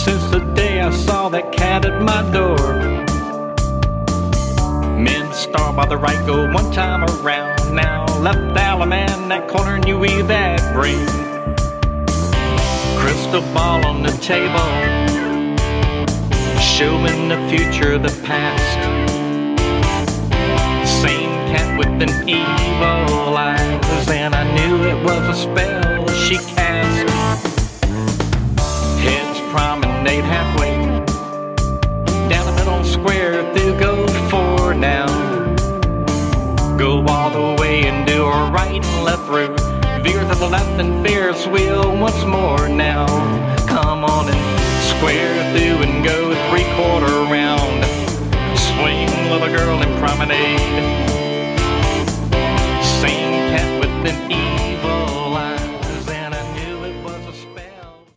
since the day I saw that cat at my door. Men star by the right, go one time around. Now left Alaman, that corner, and you weave that brain. Crystal ball on the table, showing the future, the past. Same cat with an evil eyes, and I knew it was a spell she cast. Heads promenade halfway down the middle square through go for now. Go all the way and do a right and left through. Veer to the left and Ferris wheel once more now. Come on and square through and go 3/4 round. Swing, little girl, and promenade.